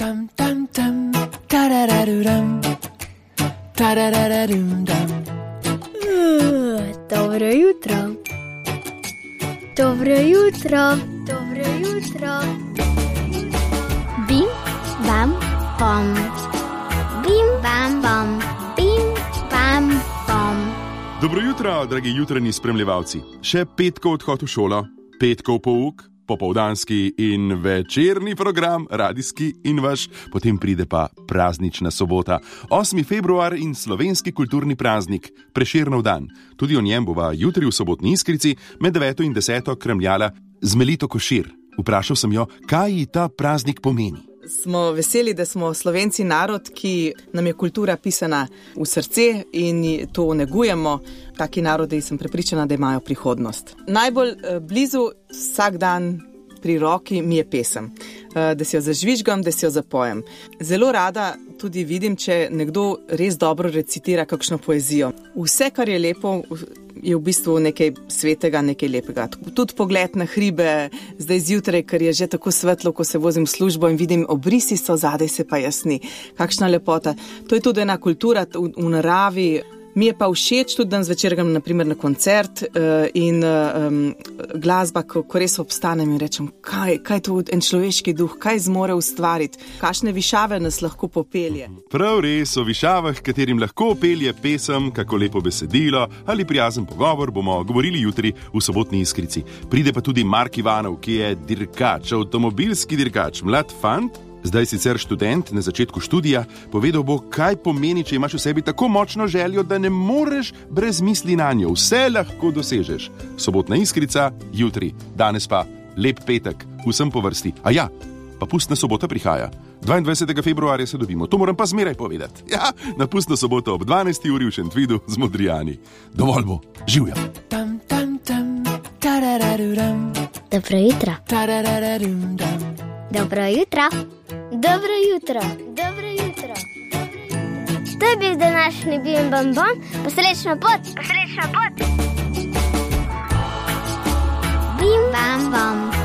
Tam tam tam, tarararuram, tarararum dam. Dobro jutro. Dobro jutro. Dobro jutro. Bim, bam, bom. Bim, bam, bom. Bim, bam, bom. Dobro jutro, dragi jutranji spremljevalci. Še petkov odhod v šolo, petkov pouk, popoldanski in večerni program, radijski in vaš, potem pride pa praznična sobota, 8. februar in slovenski kulturni praznik, Prešernov dan. Tudi o njem bova jutri v Sobotni Iskrici med 9. in 10. kremljala z Melito Košir. Vprašal sem jo, kaj ji ta praznik pomeni. Smo veseli, da smo Slovenci narod, ki nam je kultura pisana v srce in to negujemo. Taki narodi sem prepričana, da imajo prihodnost. Najbolj blizu vsak dan pri roki mi je pesem. Da si jo zažvižgam, da si jo zapojem. Zelo rada tudi vidim, če nekdo res dobro recitira kakšno poezijo. Vse, kar je lepo, je v bistvu nekaj svetega, nekaj lepega. Tudi pogled na hribe, zdaj zjutraj, ker je že tako svetlo, ko se vozim v službo in vidim, obrisi so, zadaj se pa jasni. Kakšna lepota. To je tudi ena kultura v naravi. Mi je pa všeč tudi dan zvečer grem naprimer na koncert in glasba, ko res obstanem in rečem, kaj to en človeški duh, kaj zmore ustvariti, kakšne višave nas lahko popelje. Prav res, o višavah, katerim lahko pelje pesem, kako lepo besedilo ali prijazen pogovor, bomo govorili jutri v Sobotni Iskrici. Pride pa tudi Mark Ivanov, ki je dirkač, avtomobilski dirkač, mlad fant, zdaj sicer študent na začetku študija. Povedal bo, kaj pomeni, če imaš v sebi tako močno željo, da ne moreš brez misli nanjo. Vse lahko dosežeš. Sobotna Iskrica, jutri. Danes pa lep petek, vsem po vrsti. A ja, pa pustna sobota prihaja. 22. februarja se dobimo, to moram pa zmeraj povedati. Ja, na pustno soboto ob 12. uri v Šentvidu z Modrijani. Dovolj bo, živja. Tam tam tam, tarararuram, Dobro jutro. tarararum dam. Dobro jutro. Dobro jutro. Dobro jutro. To je bil današnji Bim Bam Bom. Posrečno pot. Posrečno pot. Bim Bam Bom.